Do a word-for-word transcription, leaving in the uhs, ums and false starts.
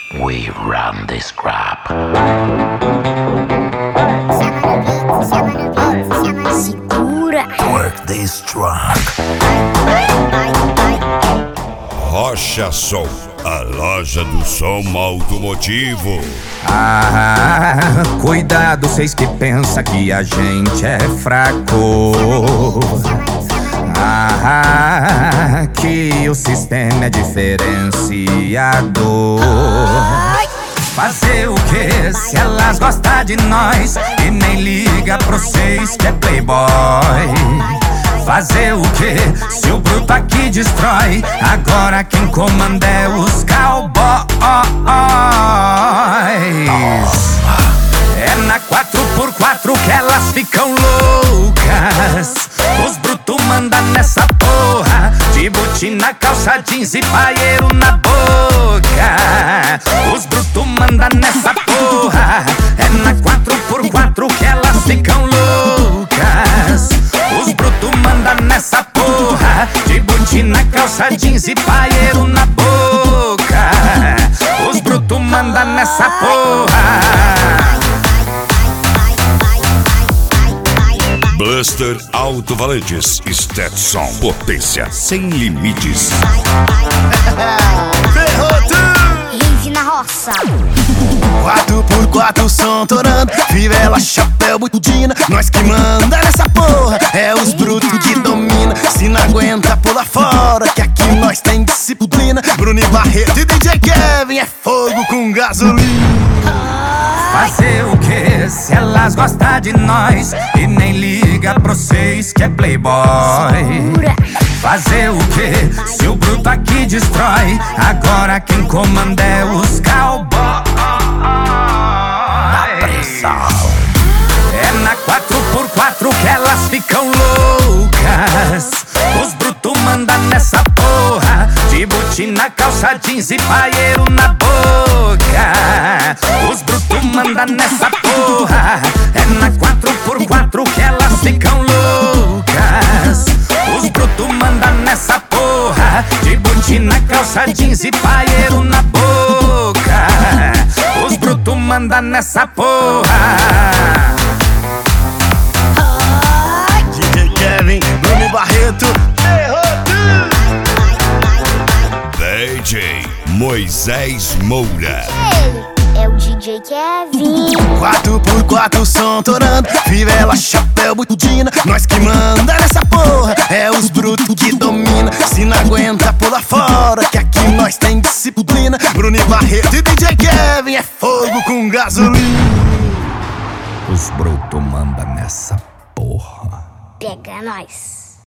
We run this crap. Segura. Work this truck. Rocha Som, a loja do som automotivo. Ah, cuidado, vocês que pensam que a gente é fraco. Ah, que o sistema é diferenciado. Fazer o que se elas gostam de nós e nem liga pra vocês que é playboy? Fazer o que se o bruto aqui destrói? Agora quem comanda é os cowboys. É na quatro por quatro que elas ficam loucas. Os brutos mandam nessa porra, de botina, calça jeans e paieiro na boca. Os brutos mandam nessa porra. É na quatro por quatro que elas ficam loucas. Os brutos mandam nessa porra, de botina, calça jeans e paieiro na boca. Os brutos mandam nessa porra. Buster Autovalantes, Stetson, potência sem limites. Rive na roça. quatro por quatro som torando, fivela, chapéu, budina. Nós que manda nessa porra, é os brutos que domina. Se não aguenta, pula fora, que aqui nós tem disciplina. Bruno e Barreto e D J Kevin é fogo com gasolina. Fazer o que se elas gostam de nós e nem liga pra vocês que é playboy? Fazer o que se o bruto aqui destrói? Agora quem comanda é os cowboys. Da pressão. É na quatro por quatro que elas ficam loucas. Os brutos mandam nessa porra, de botina, calça jeans e paieiro na boca. Os brutos mandam nessa porra. É na quatro por quatro que elas ficam loucas. Os brutos mandam nessa porra, de botina, calça jeans e paieiro na boca. Os brutos mandam nessa porra. D J Kevin, Bruno e Barreto. D J Moisés Moura. Ei, é o D J Kevin. quatro por quatro som torando, fivela, chapéu, budina. Nós que manda nessa porra, é os brutos que domina. Se não aguenta, pula fora, que aqui nós tem disciplina. Bruno e Barreto e D J Kevin é fogo com gasolina. Os brutos mandam nessa porra. Pega nós.